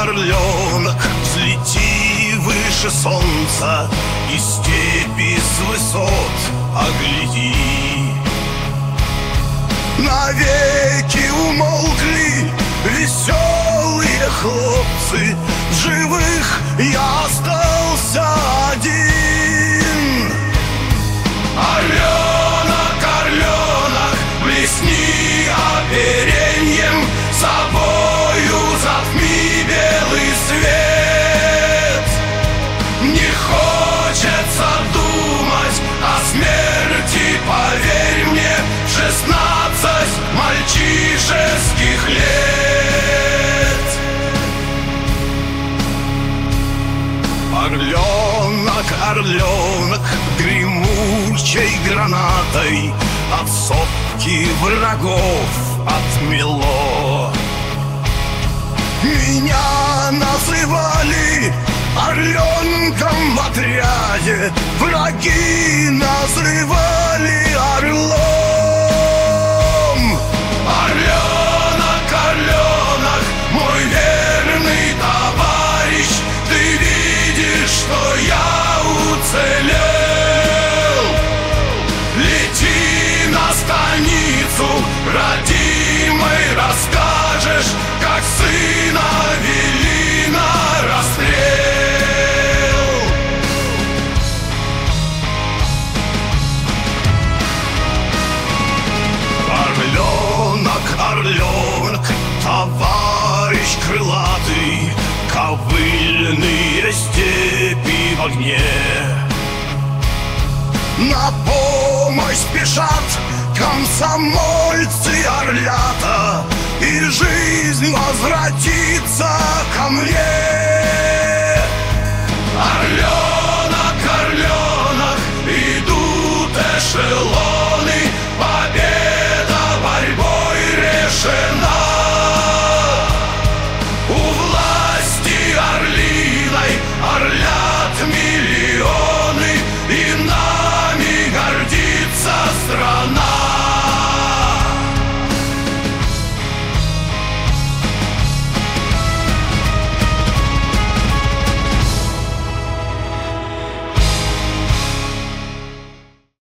орленок, взлети выше солнца и степи с высот огляди. Навеки умолкли веселые хлопцы, в живых я остался один. Орленок, орленок, блесни опереньем, собою затми белый свет. Не хочется думать о смерти, поверь мне, в 16 мальчишеских лет. Орленок, орленок, гремучей гранатой от сотки врагов отмело. Меня называли орленком в отряде, враги называли орлом. Орленок, орленок, мой верный товарищ, ты видишь, что я уцелел. Лети на станицу, родимой, расскажешь, как сына вели на расстрел. Орленок, орленок, товарищ крылатый, ковыльные степи в огне. На помощь спешат комсомольцы Орлята, и жизнь возвратится ко мне. Орленок,